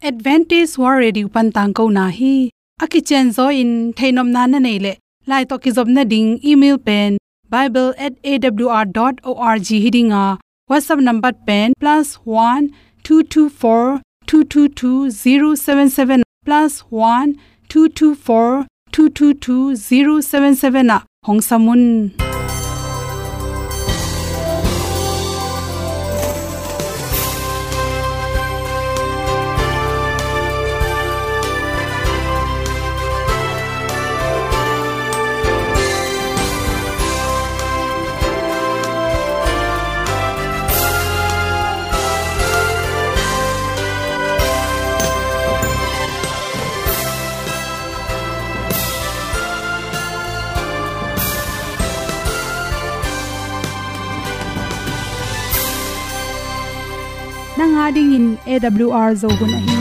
Advantage War Radio Pantang ko na hi akichen zo in thainom na na nei le lai to ki job na ding email pen bible@awr.org hidinga WhatsApp number pen +1 224 222 077 +1 224 222 077 na hong samun nanga ding in AWR zo gun ahi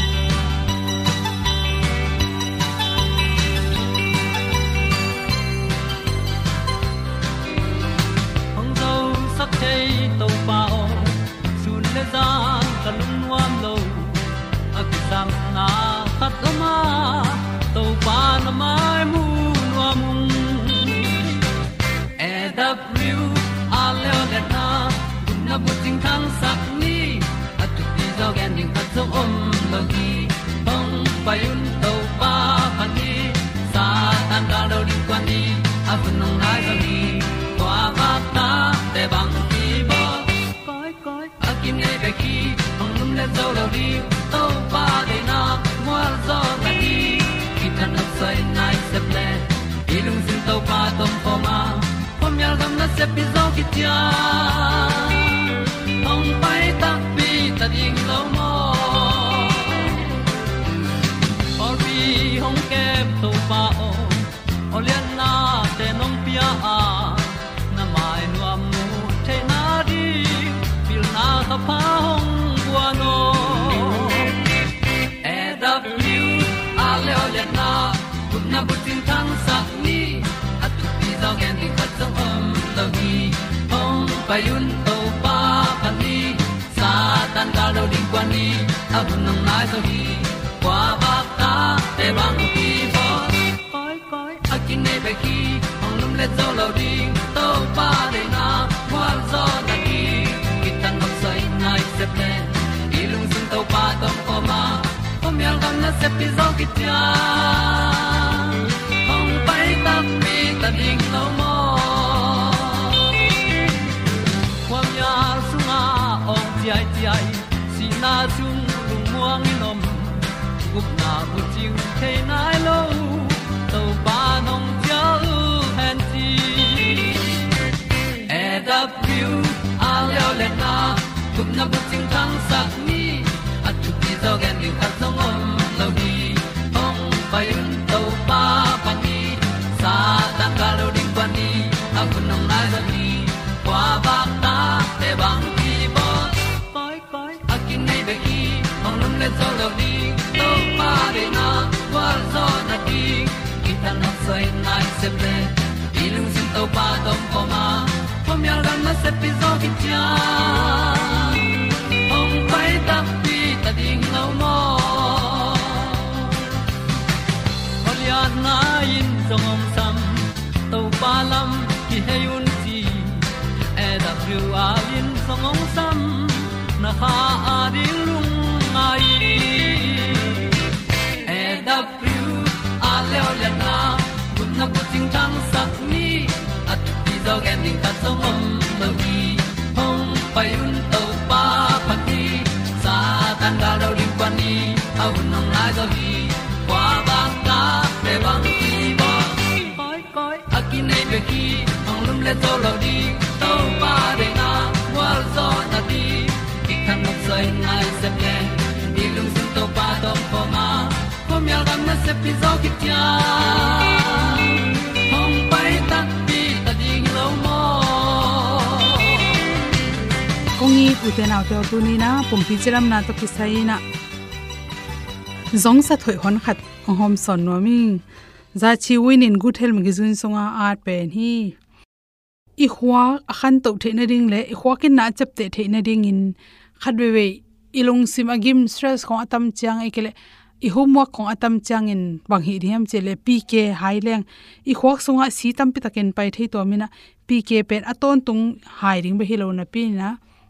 hong zo sak chei to pao sun le za kan nuam lo akisam na khat ma to pa na mai mu nuam AWR a le na na bu ting thang sak ni dog ending cut so lo gi hong payun to pa pan ni sa tan da do di kwan ni a bu nong nai so gi kwa ba ta te bang ki bo koi a kim nei be ki hong lum le zo lo di to pa de na mo zo ta ni ki tan no sai nai se ple ilung sin to pa tom pa ma pom yal gam na se pi zo ki tia hong pai ta ta ding lo mo or bi hong kem to pa o lian na te nong pia a na mai nu amu the na di pil na ta pa hong bua no AW a le o lian na kun na bu tin thang sak ni at pi zo gen di khat song lo gi hong pa yun to pa pa ni tan ga lo ding kwan ni a bu nang mai so hi kwa ba ta te bang ki bo koi a kin nei be ki ong lum le zo lo ding to pa de na kwa zo na ki ki tan nok sai nai se ple i lung sun to pa tom ko ma pom yal gam na se pi zo ki tia ong pai ta pi ta ding lo mo kwam ya sunga ong ti ai na chung lung muang ni nom gup na bu ting the nai lo to pa nong pia u han ti AW a leo le na gup na bu ting thang sak ni at tu pi zo gen ni khat song om lo di ong pai un to pa pa ni sa tan ga lo ding pa ni a bu nong nai za ni kwa ba ta te bang ki bo koi a kin nei be ki ong lum le zo lo di to pa de na kwa zo na di ki ta na sai nai se ple i lung sin to pa tom ko ma pom yal gam na se pi zo ki tia ong pai ta pi ta ding lo mo olian na in zong om sam to pa lam ki he un ti AWR in zong om sam na ha a ding lung mai AW a le o le na kun na bu ting tang sak ni at ti zo gen ding ta song om lo gi hong pai un to pa pa ti sa tan da do ding kwan ni au nong lai zo gi kwa ba ta pe bang ti ba koi a kin nei be ki hong lum le zo lo di to pa de na wa zo na di sai nai se ple ni lung sun to pa tom ko ma pom yal gam na se pi zo ki tia hong pai ta pi ta ding lo mo kongi uten aw to tu ni na pum pi chiram na to ki sai na zong sa thoi hon khat hom son no mi za chi win in good health magazine songa art pen hi i khwa akhan to the na ding le i khwa kin na chap te the na ding in khat we we ilung sim agim stress khong atam chang ekele I homework khong atam chang in bang hi riam chele pk haileng I khwak sunga si tam pi taken pai thei to mina pk pen aton tung hai ring be hilo na pi na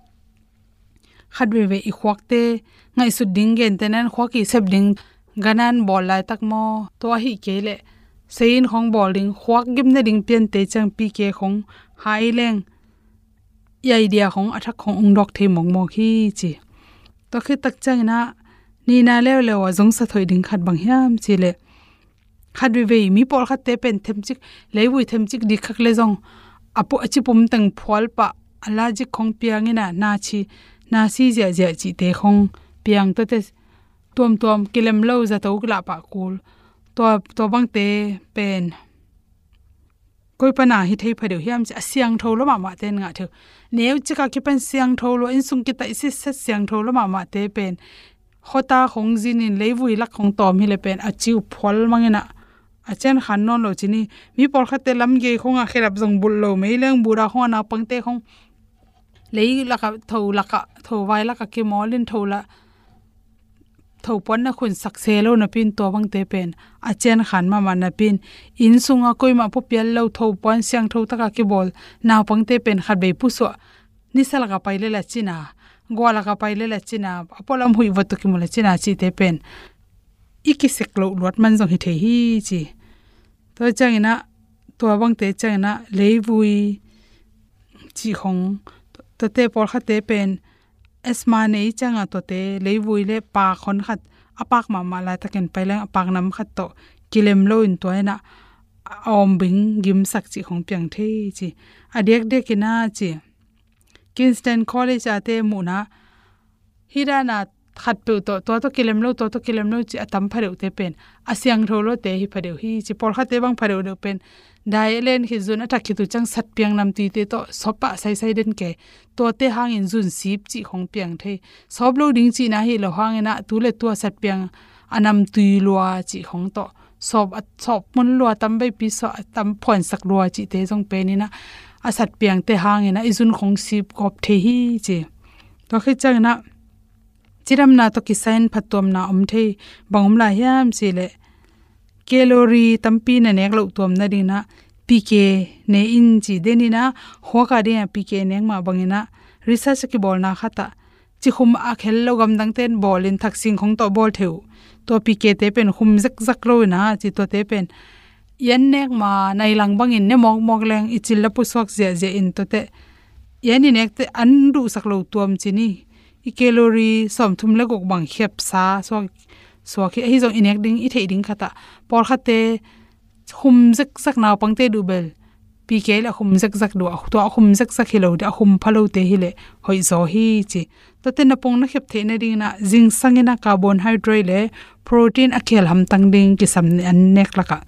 khadwe we I khwak te ngai su ding gen tenan khwaki sep ding ganan bol lai tak mo to hi kele sein khong bowling khwak gim na ding pian te chang pk khong haileng ya idea khong athak khong ungdok thei mong mo khi chi to khi tak chang na ni na lew lew jong sa thoi ding khat bang hiam chile khat we mi por khat te pen them chik leiwi them chik di khak le jong apo achi pum tang phol pa ala ji khong piang ina na si ja ja chi te khong piang to te tom kilem lo za to gla pa kul to bang te pen koi pana hi thei phadeu hiam cha siang tholo ma ten nga the neu chika ki pen siang tholo in sung ki tai si se siang tholo ma te pen khota khong jin in leivui lak khong tom hi le pen achiu phol mangena achen khan non lo chini mi por khate lam ge khonga kherap jong bul lo meileng bura khona pangte khong lei laka tho wai laka ke molin thola thopon na khun sakse lo na pin to bang te pen achen khan ma na pin in sunga koi ma po pial lo thopon siang tho taka ke bol naw pang te pen khat be pu so nisal ga paile la china gola ga paile la china apolam hui wat ki mula china chi te pen iki seklo lot man jong hi the hi chi to changina to bang te changina leivui chi khong to te por kha te pen esma nei changa to te leivui le pa khon khat apak ma la taken pailang apak nam khat to kilem lo in to na om bing gim sak chi khong pyang the chi adek de kina chi Kingston College ate muna hirana khat pe to kilem lo chi atam phareu te pen asyang tholo te hi phareu hi chi por kha te bang phareu de pen dailen hi zun athak ki tu chang sat piang nam ti te to sopa sai den ke to te hang in zun sip chi khong piang the sob lo ding chi na hi lo hang ena tu le tu sat piang anam tui lua chi khong to sob mun lua tam bai pi so tam phon sak lua chi te jong pe ni na asat piang te hang ena izun khong sip kop the hi chi to khi chang na chiram na to kisain phatom na the bangum la hiam chi le calorie tampi na nek lo tom na dina pk ne in chi denina hoka de pk neng ma bangina research ki bol na khata chi khum a khel lo gam dang ten bol in thaksing khong to bol theu to pk te pen khum zak ro na chi to te pen yan nek ma nai lang bangin ne mok leng ichil la pu sok je in to te yani nek te an du sak lo tom chi ni I calorie som thum le gok bang khep sa so ki hi jong inek ding I thei ding khata por khate hum zak naw pangte du bel pk la hum zak du to hum zak hilo da hum phalo te hile hoi zo hi chi to te na pong na khep the na ding na jing sangena carbohydrate le protein akhel ham tang ding ki sam an nek laka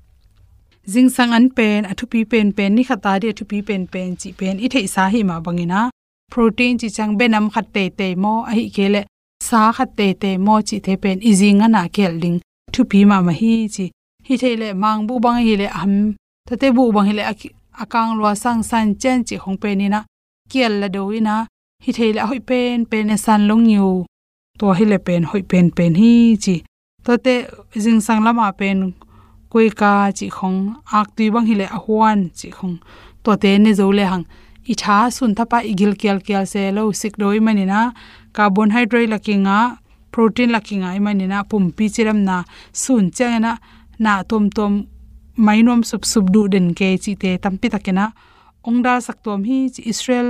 jing sang an pen athu pi pen ni khata de athu pi pen chi pen I thei sa hi ma bangina protein chi chang benam khat te mo a hi kele sa khat te mo chi the pen izing ana kel ding thu pi ma hi chi hi thele mang bu bang hi le ham to te bu bang hi le akang lwa sang san chen chi khong pe ni na kel la do ina hi thele hoi pen san long yu to hi le pen hoi pen hi chi to te jing sang lama pen koi ka chi khong ak tu bang hi le ahwan chi khong to te ne zo le hang I tha sun thapa igil kel se lo sik doi manina carbohydrate lakinga protein lakinga manina pumpi chiram na sun changena na tom mainom sup du den ke chi te tampi takena ongda saktom hi chi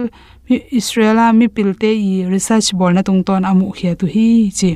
Israela mi pilte I research bol na tung ton amu khia tu hi chi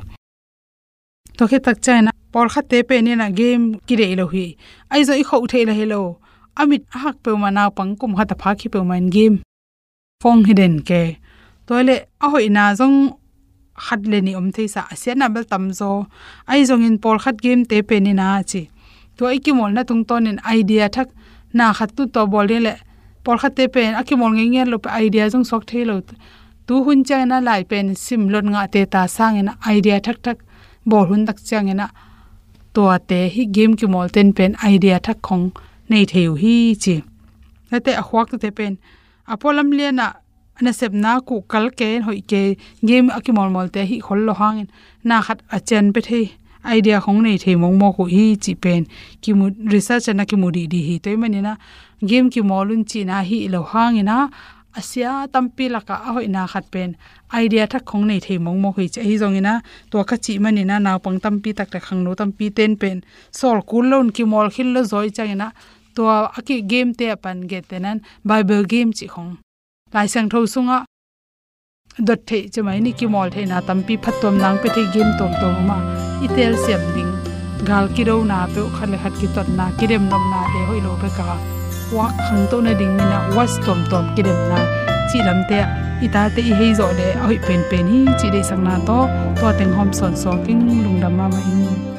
to khe tak chana por kha te pe ne na game ki re lo hi ai zo I khau the la hello amit hak pe ma na pang kum kha ta pha khi pe man game phong hidden ke toile a hoi na jong khat le ni thei sa asian bel tam zo ai jong in por khat game te pe ni na chi to ai ki mol na tung ton in idea thak na khat tu to bol le por khat te pen a ki mol nge lo pe idea jong sok thei lo tu hun cha na lai pen sim lon nga te ta sang ina idea thak bol hun tak chang ina to te hi game ki mol ten pen idea thak khong nei theu hi chi ate a khwak te pen apolam lena ana sep na ku kal ke hoi ke game akimol mol te hi khol lo hangin na khat achen pe the idea khong nei the mong mo ko hi chi pen ki mu research na ki mu di hi toy manina game ki molun chi na hi lo hangina asia tampi laka a hoi na khat pen idea thak khong nei the mong mo hi che hi zongina to kha chi manina naw pang tampi tak ta khang no tampi ten pen sol kul lon ki mol khil lo zoi changina to aki game te pan get tenan bible game chi khong lai sang tho sunga dot the chmai ni ki mol the na tampi phatom nang pe the game tom tom ma itel siam ding gal ki ro na pe khale khat ki tot na ki dem nom na le hoi lo pe ka wa khang to na ding mina was tom tom ki dem na chi lam te ita te I hei zo le hoi pen pen hi chi de sang na to teng hom son so king lung dam ma in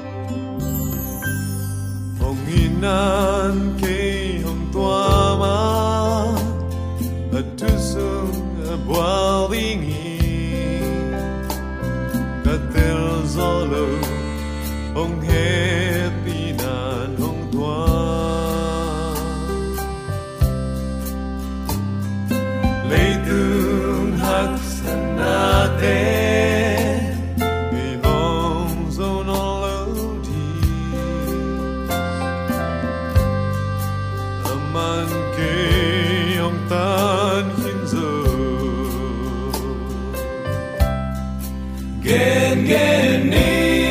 hong inan ke hong tua ma tu sung boalingi katel zolo hong happy nan hong tua lei tung hak sanate bi hong zono lodi aman ke hong tan gen ni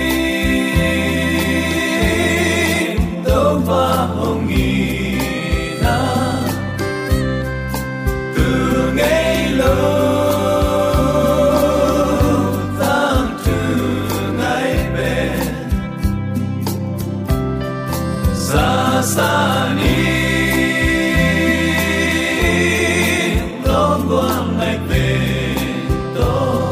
do ma hong na tu ngay lo tam tu ngay ben sa sa ni long quang ngay ben to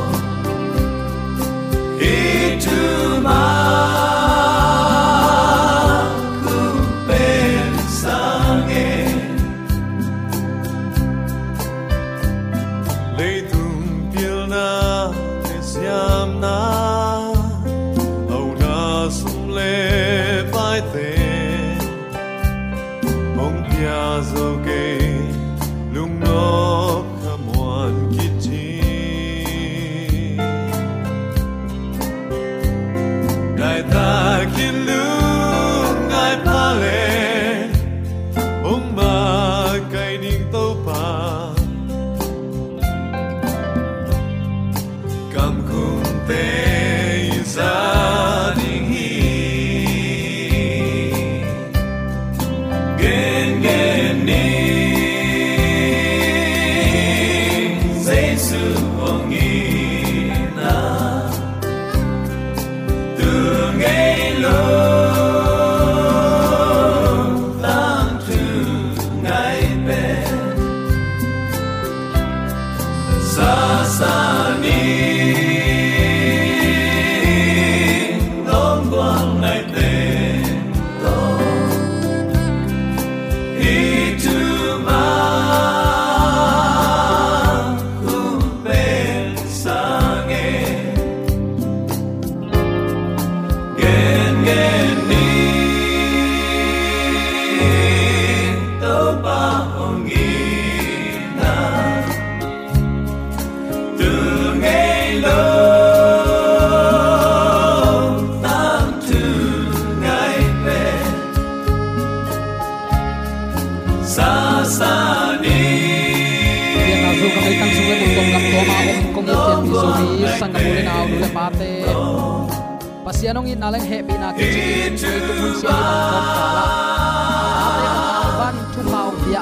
pasianong in alang happy na kitchen tu mun sia ni kon kala ate ban thu mau dia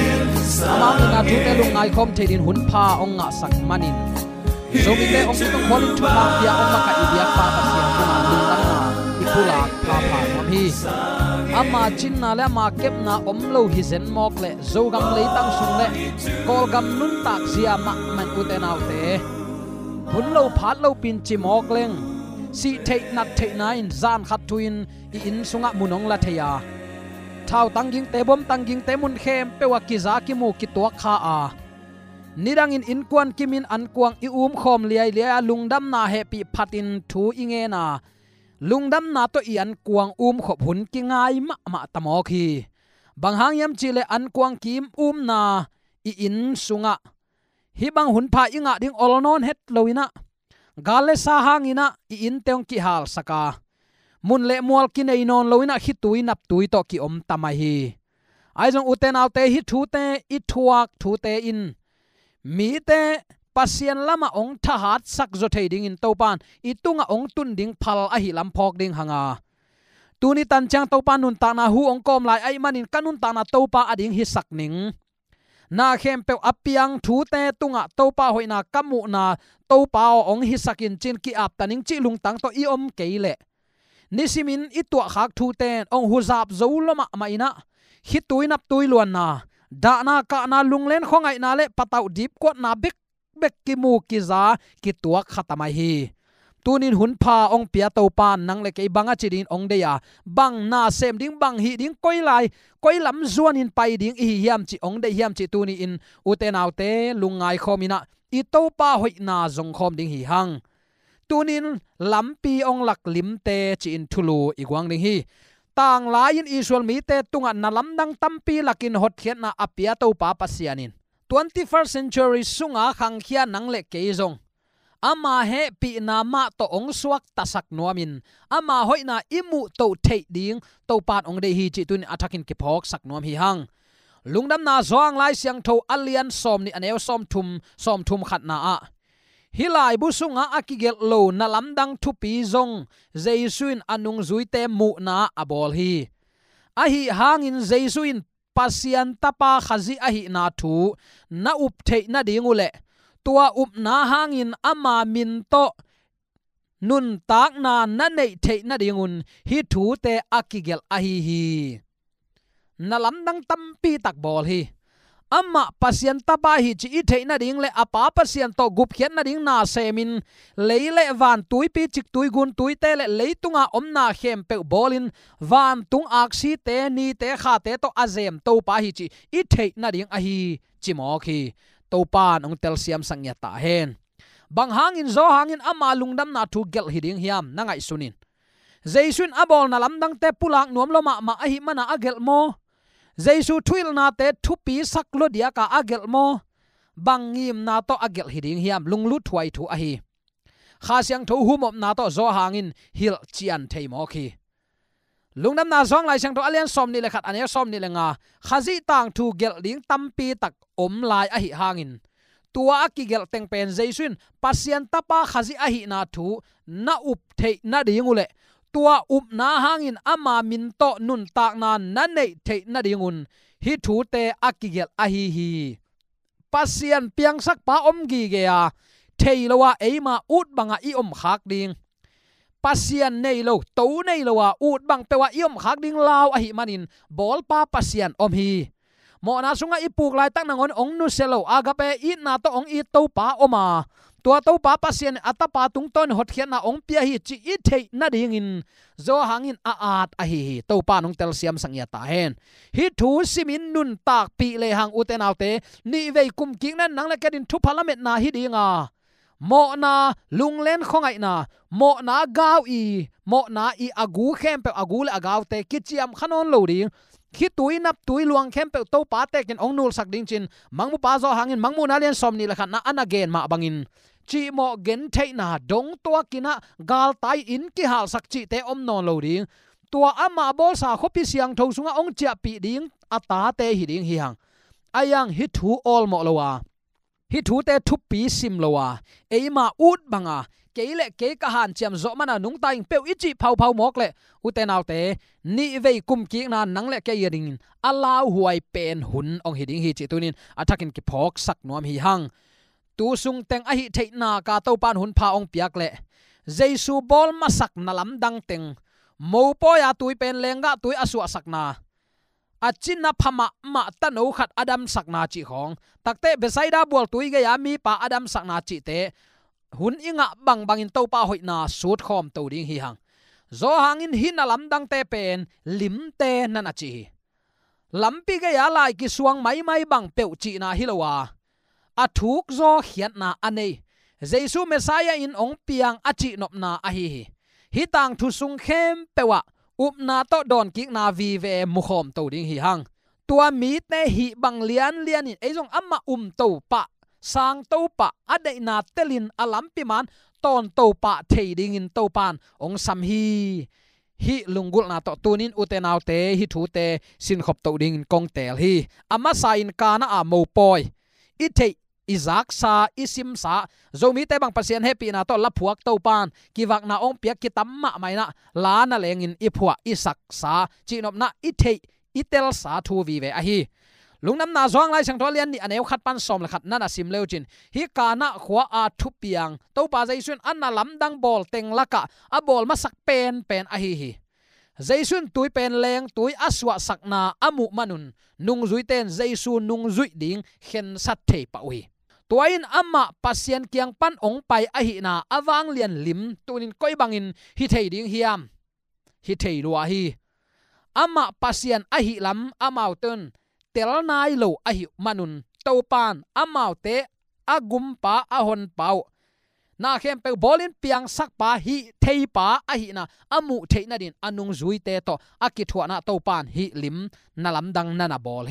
ama na thu te lung ngai khom thedin hun pha ong nga sak manin so mi te ong tu khol thu pha dia ong maka ibia pa pasian tu na lung na ipula pha pha mam hi ama chin na le ma kep na om lo hi zen mok le zo gam le tang sung le kol gam nun tak sia ma man u te nau te hun lo phat lo pin chi mok leng si take nat take nine zan khat tuin I in sunga munong la theya thau tanging te bom tanging te mun khem pewa ki za ki mu ki to kha a nirang in kwan kimin an kwang I khom liai lia lungdam na happy phatin thu inge na lungdam na to I an kwang khop hun ki ngai ma tamo khi banghang yam chile an kwang kim na I in sunga hi bang hun pha inga ding olnon het loina gale sa hangina I in teong ki hal saka mun le mual ki nei non loina hi tui nap tui to ki om tamai hi ai jong uten autte hi thu te I thuak thu te in mi te pasian lama ong tha hat sak zo thei ding in topan I tunga ong tun ding phal a hi lam phok ding hanga tuni tan chang topan nun ta na hu ong kom lai ai manin kanun ta na topa ading hi sak ning na khem pe apiang thu te tunga topa hoina kamu na topa ong hi sakin chin ki ap taning chi lung tang to I om keile nisimin I tua khak thu ten ong hu zap zo loma maina hi tuinap tui luan na da na ka na lunglen khongai na le patau dip ko na bek bek ki mu ki za ki tuak khatamai hi tunin hun pha ong pia to pan nang le ke banga chidin ong de ya bang na sem ding bang hi ding koi lai koi lam zuan in pai ding hi hiam chi ong de hiam chi tuni in uten autte lungai khomina I to pa hoi na zong khom ding hi hang tunin lampi ong lak lim te chi in thulu igwang ding hi tang lain Israel mi te tunga na lamdang tampi lakin hot khiat na apia to pa pasianin 21st century sunga khangkhia nang le ke zong ama he pi na ma to ong suak tasak nuamin ama hoina imu to thei ding to pan ong de hi chi tun athakin ki phok sak nuam hi hang lungdam na zoang lai siang tho alian som ni aneu som thum khat na a hilai bu sunga akigel lo na lamdang thu pi zong jesuin anung zuite mu na abol hi a hi hangin jesuin pasian tapa khazi a hi na thu na up thei na dingule tua up na hangin ama min to nun tak na na nei thei na dingun hi thu te akigel a hi na lamdang tampi tak bol hi amma pasien tapa hi chi thei na ding le apa pasien to gup khian na ding na semin leile van tui pi chik tui gun tui te le leitunga omna khem pe bolin van tung aksi te ni te kha te to azem to pa hi chi I thei na ding a hi chi mo khi to pan ong tel siam sangya ta hen bang hangin zo hangin ama lungdam na thu gel hiding hiam na ngai sunin jaisun abol na lamdang te pulak nuam loma ma a hi mana agel mo Jesu thuil na te thupi saklo dia ka agel mo bangim na to agel hiding hiam lunglu thuai thu a hi kha siang tho humop na to zo hangin hil chian thei mo khi lungnam na zong lai siang to alian som ni le khat ane som ni le nga khazi tang thu gel ding tampi tak om lai a hi hangin tua ki gel teng pen jaisun pasien tapa khazi a hi na thu na up thei na dingule tua up na hangin ama min to nun tak na na nei thei na dingun hi thu te akigel a hi pasian piang sak pa om gi ge ya thei lowa eima ut banga I om khak ding pasian nei lo to nei lowa ut bang pewa I om khak ding law a hi manin bol pa pasian om hi mo na sunga ipuk lai tak nangon ong nu selo agape I na to ong I to pa oma tua to pa pasien atapa tung ton hot khian na ong pia hi chi I thei na ding in zo hangin a at a hi to pa nong tel siam sangya ta hen hi thu simin nun tak pi le hang uten autte ni vei kum king nan nang le kedin thu parliament na hi dinga mo na lunglen khongai na mo na gaw I mo na I agu khem pe agu le agaw te kichiam khanon lo ding khi tui nap tui luang khem pe to pa te ken ong nul sak ding chin mangmu pa zo hangin mangmu na len som ni la khan na anagen ma bangin chi mo gen thei na dong to kina gal tai in ki hal sak chi te om non lo ding tua ama bol sa khopi siang tho sunga ong chia pi ding ata te hi ding hi hang ayang hi thu all mo lowa hi thu te thu pi sim lowa eima ut banga keile ke ka han chiam zo mana nung ta ing pe ichi phau mok le uten autte ni vei kum ki na nang le ke yering allow huai pen hun ong hiding hi chi tunin athakin ki phok sak nuam hi hang tu sung teng a hi theina ka to pan hun pha ong piak le jesu bol masak na lam dang teng mo po ya tui pen lenga tui aswa sakna achina phama ma tano khat adam sakna chi khong takte besaida bol tui ge ya mi pa adam sakna chi te hun inga bangin to pa hoina sut khom to ding hi hang zo hangin hin alam dang te pen lim te nana chi lampi ge ya lai ki suang mai bang peu chi na hilowa a thuk zo khiat na anei jesu messiah in ong piang achi nop na a hi tang thu sung khem pewa up na to don ki na vi ve mu khom to ding hi hang tua mi te hi bang lian in ezong amma to pa sang to pa adai na telin alampi man ton to pa thading in to pan ong sam hi lungul na to tunin utenaw te hi thu te sin khop to ding kong tel hi ama sain kana a mo poi i thei izak sa isim sa zomi te bang pasien happy na to laphuak to pan kiwak na ong piak ki tamma mai na la na lengin iphua isak sa chinop na i thei itel sa thu vi ve a hi lungnam na zong lai sang tholian ni aneu khat pan som la khat na sim leuchin hi kana khwa a thu piang to pa jaisun anna lamdang bol teng laka a bol ma sak pen a hi jaisun tui pen leng tui aswa sakna amu manun nung zui ten jaisu nung zui ding khen sat thei pa wi tuain amma pasien kyang pan ong pai a hi na awang lian lim tunin koi bangin hi thei ding hiam hi thei lua hi amma pasien a hi lam amauten tel nai lo a hi manun to pan amaute agum pa ahon pau na khem pe bolin piang sak pa hi thei pa a hi na amu thei na din anung zui te to akithwa na to pan hi lim na lam dang na na bol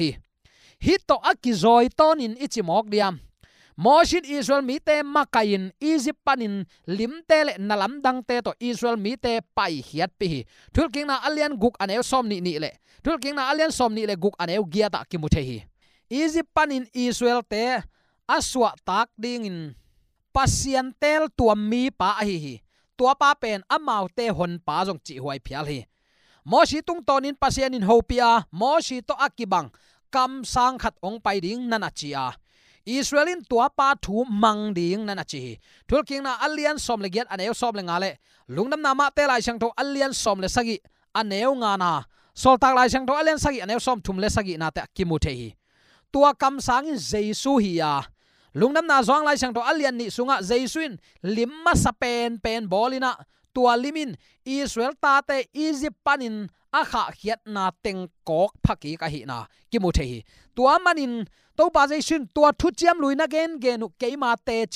hi to akizoi ton in ichimok diam Moshin Israel mi te makain Egypt panin lim te le nalam dang te to Israel mi te pai hiat pi thul king na alian guk aneu som ni le thul king na alian som ni le guk aneu gia ta ki mu the hi Egypt panin Israel te aswa tak ding in pasian tel tuam mi pa hi tua pa pen amau te hon pa jong chi huai phial hi Moshi tung tonin pasian in hopia Moshi to akibang kam sang khat ong pai ding nana chia Israelin tua pa thu mang ding nana chi thul king na alian som le giat aneu som le ngale lungnam na ma te lai sang tho alian som le sagi aneu nga na sol tak lai sang tho alian sagi aneu som thum le sagi na te ki mu the hi tua kam sang in jesu hi ya lungnam na zong lai sang tho alian ni sunga jesuin limma sa pen bolina tua limin Israel ta te Egypt panin akha khiat na teng kok phaki ka hi na ki mu the hi tua manin to pa jaisun tua thu chiam luina gen genu keima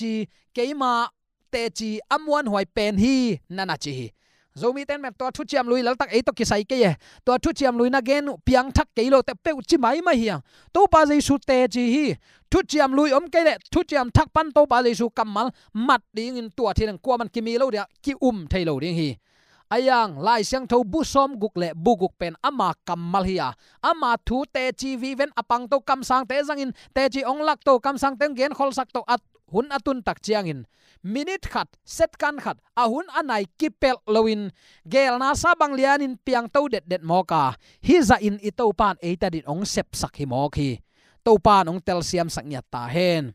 te chi amwan hoi pen hi nana chi zomi ten me to thu chiam lui lal tak ei to kisai ke ye to thu chiam luina gen piang thak ke lo te pe chi mai ma hiang to pa jaisu te chi hi thu chiam lui om ke le thu chiam thak pan to pa jaisu kamal mat ding in tua thileng kwa man kimi lo dia ki thailo ding hi ayang lai siang tho bu som guk le bu guk pen ama kamal hiya ama thu te chi vi ven apang to kam sang te zangin te chi ong lak to kam sang teng gen khol sak to at hun atun tak chiang in minute khat set kan khat ahun anai kipel loin gel na sa bang lian in piang to det moka hi za in ito pan eita din ong sep sak hi mo khi to pan ong tel siam sak nya ta hen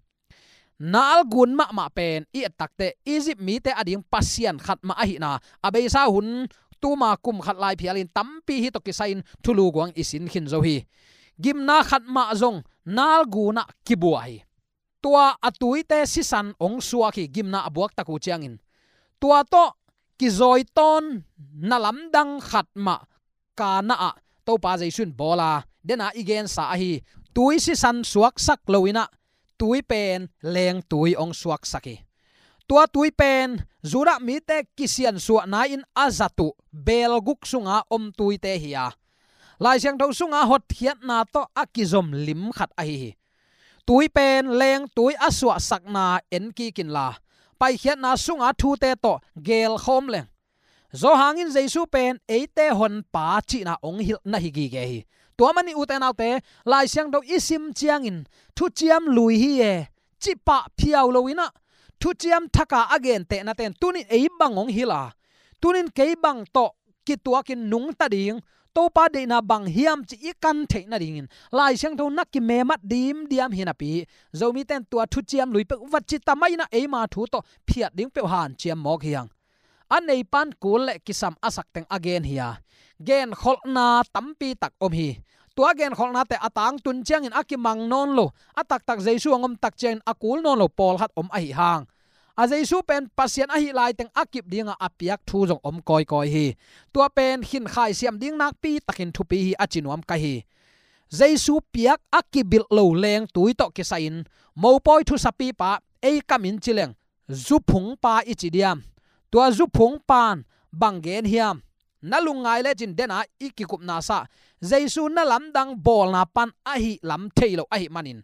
nal gun ma pen i takte Egypt mi te ading pasian khat ma hi na abei sa hun tu ma kum khat lai phialin tampi hi to kisain thulu guang isin khin zo hi gimna khat ma zong nal guna kibuai tua atui te sisan ong suwa khi gimna abuak taku chiangin tua to kizoi ton nalam dang khat ma kana a to pa jaisun bola dena igen sa hi tui sisan suak sak loina tui pen leng tui ong suak saki tua tui pen zura mi te kisian suwa na in azatu belguk sunga om tui te hiya lai siang tho sunga hot hiat na to akizom lim khat a hi tui pen leng tui aswa sakna en ki kin la pai hiat na sunga thu te to gel khom leng zo hangin jesu pen eite hon pa chi na ong hil na hi gi ge hi tua mani uten autte lai siang do isim chiangin thu chiam lui hi e chi pa phiao loina thu chiam thaka again te na ten tunin ei bangong hila tunin kei bang to ki tua kin nung ta ding to pa de na bang hiam chi ikan the na ding lai siang do nak ki me mat dim diam hina pi zomi ten tua thu chiam lui pe wat chi tamai na ei ma thu to phiat ding pe han chiam mok hiang anei pan kul le kisam asak teng again hiya gen kholna tampi tak om hi tua gen kholna te atang tun chiang in akimang non lo atak tak jesu angom tak chen akul non lo pol hat om a hi hang a jesu pen pasien a hi lai teng akip dinga apiak thu jong om koi hi tua pen hin khai siam ding nak pi takin thu pi hi achinuam ka hi jesu piak akibil lo leng tui to kisain mo poi thu sapi pa ei kamin chileng zuphung pa ichidiam tua zuphung pan bangen hiam nalungai le chin dena ikikup na sa jesu na lam dang bol na pan a hi lam thailo a hi manin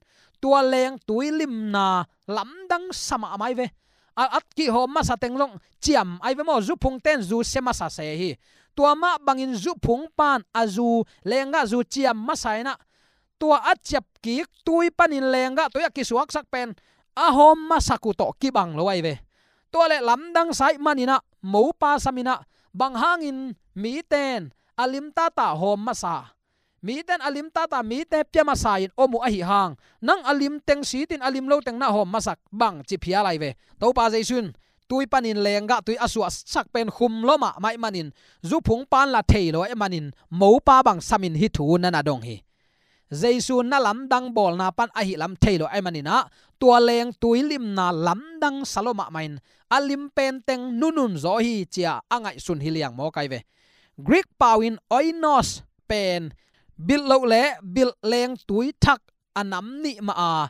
tua leng tuilim na lamdang sama mai ve at ki hom ma sa tenglong chiam ai ve mo zu phung ten zu sema sa se hi tua ma bangin zu phung pan azu lenga zu chiam ma saina tua achap ki tui panin lenga toya ki suak sak pen a hom ma sakuto ki bang lo ai ve tua le lamdang sai manina mo pa samina bang hangin mi ten alim ta hom ma sa mi ten alim ta mi te pya ma sa in omu a hi hang nang alim teng si tin alim lo teng na hom ma sak bang chi phia lai ve to pa jaisun tui panin lenga tui asua sak pen khum loma mai manin zu phung pan la theilo e manin mo pa bang samin hi thu na na dong hi jaisun na lam dang bol na pan a hi lam theilo e manina tua leng tui lim na lam dang saloma main alim pen teng nunun zo hi chia angai sun hiliang mo kai ve Greek pawin oinos pen bil lo le bil leng tui thak anam ni ma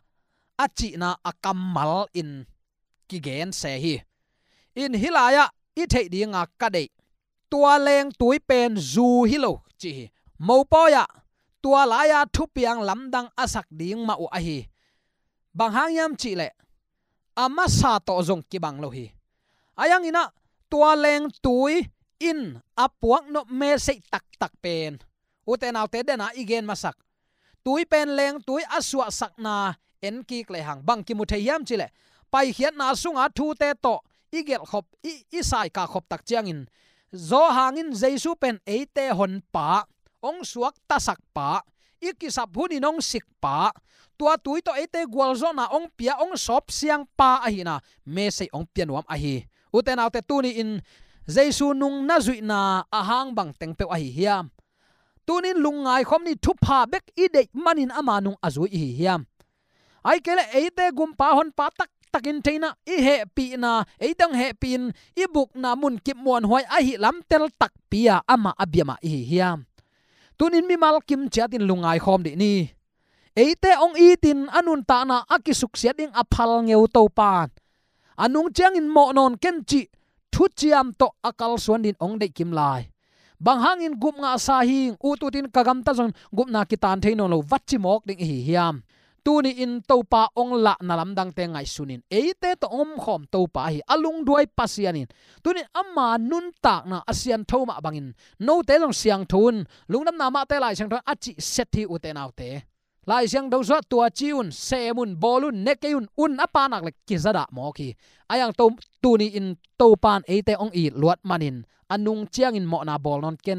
a chi na akamal in ki gen se hi in hilaya i thei dinga ka dei tua leng tui pen zu hilo chi mo po ya tua la ya thu piang lamdang asak ding ma u a hi bang hang yam chi le ama sa to zong ki bang lo hi ayang ina tua leng tui in apuak no me se tak tak pen uten autte dena igen masak tui pen leng tui aswa sakna en ki kle hang bang ki mu theiam chi le pai khiat na sunga thu te to igel khop i sai ka khop tak chiang in zo hangin jaisu pen eite hon pa ong suak ta sak pa ikisap huni nong sik pa tua tui to ete gwal zo na ong pia ong sop siang pa a hi na me se ong pianuam a hi uten autte tuni in jaisu nung na zui na ahang bang teng pe a hi hiam tunin lungai khom ni thu pha bek i de manin ama nung azui hi hiam ai kele ete gum pa hon pa tak takin theina i he pi na eitang he pin i buk na mun kip mon hoi a hi lam tel tak pia ama abiama hi hiam tunin mi mal kim chatin lungai khom de ni eite ong itin anun ta na akisuk sia ding aphal ngeu to pan anung chang in mo non ken chi thu chiam to akal suan din ong de kim lai bang hangin gup nga sa hing ututin kagam ta zon gup na kitan theino lo watchi mok ding hi hiam tuni in topa ong la nalam dang te ngai sunin eite to om khom topa hi alung duai pasianin tuni amma nun tak na asian thoma bangin no te long siang thun lungnam na ma te lai sang thon achi sethi uten autte lai siang do zo tua chiun semun bolun nekeun un apanak le kizada mo ki ayang to tuni in topan eite ong i luat manin anung chiang in mo na bol non ken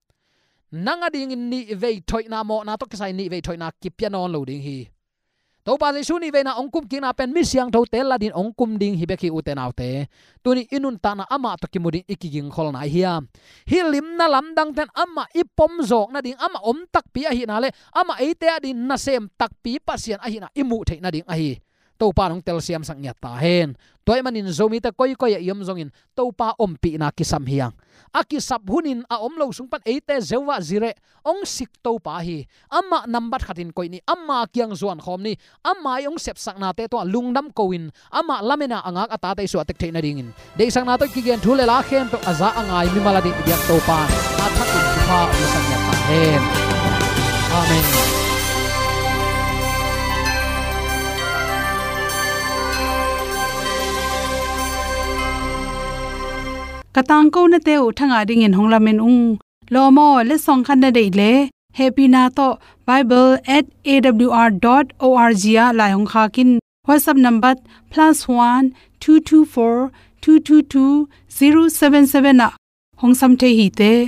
nanga ding in ni ve thoi na mo na to kisai ni ve thoi na kipyanon lo ding hi to pa le suni ve na ongkum king na pen mi siang tho tel la din ongkum ding hi beki uten autte tuni inun ta na ama to kimudin ikiging khol na hiam hilim na lam dang ten ama ipom zok na ding ama om tak pi a hi na le ama eite adin na sem tak pi pasian a hi na imu the na ding a hi to pa nong tel siam sang nya ta hen toy manin zomi ta koi koi yom zongin to pa om pi na kisam hiang akisap hunin a om lo sung pan eite zewa zire ong sik to pa hi amma number khatin koi ni amma kyang zuan khom ni amma ong sep sak na te to lungnam koin amma lamena angak ata te su atek theina ding in de sang na to kigen thule la khem to aza angai mi maladi biak to pa a thakin pha o sang ya ta hen amen katang ko na teu thanga ding in honglamen ung lomo le song khan na dei le happy na to bible@awr.org ya la hong kha kin whatsapp number +1 224 222 077 na hong sam the hi te